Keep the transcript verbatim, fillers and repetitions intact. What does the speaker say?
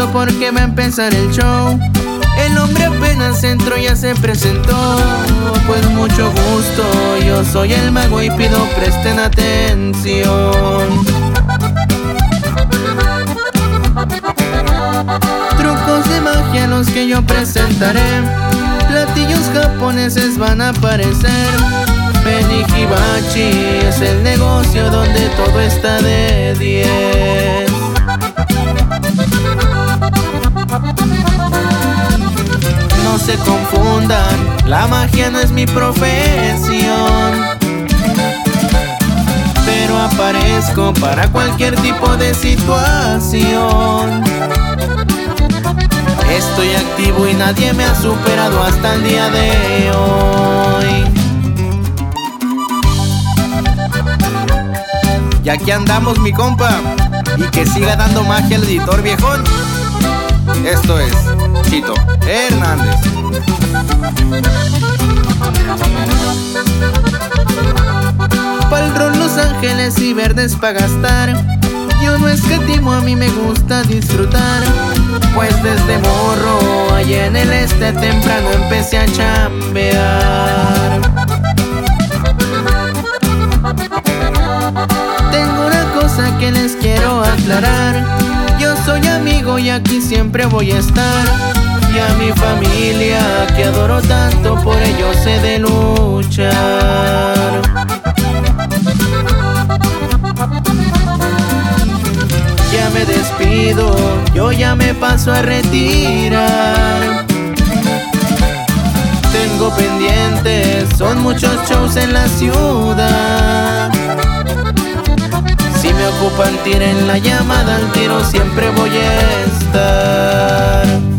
listo porque va a empezar el show. El hombre apenas entró, ya se presentó. Pues mucho gusto, yo soy el mago y pido presten atención. Trucos de magia los que yo presentaré. Platillos japoneses van a aparecer. Beni Hibachi es el negocio donde todo está de diez. No se confundan, la magia no es mi profesión, pero aparezco para cualquier tipo de situación. Estoy activo y nadie me ha superado hasta el día de hoy. Y aquí andamos, mi compa, y que siga dando magia el editor viejón. Esto es Chito Hernández. Pa'l rol Los Ángeles y verdes pa' gastar. Yo no escatimo, a mí me gusta disfrutar. Pues desde morro, allá en el este temprano empecé a chambear. Tengo una cosa que les quiero aclarar. Yo soy amigo y aquí siempre voy a estar. Y a mi familia que adoro tanto, por ello sé de luchar. Ya me despido, yo ya me paso a retirar. Tengo pendientes, son muchos shows en la ciudad. Si me ocupan, tiren la llamada, al tiro siempre voy a estar.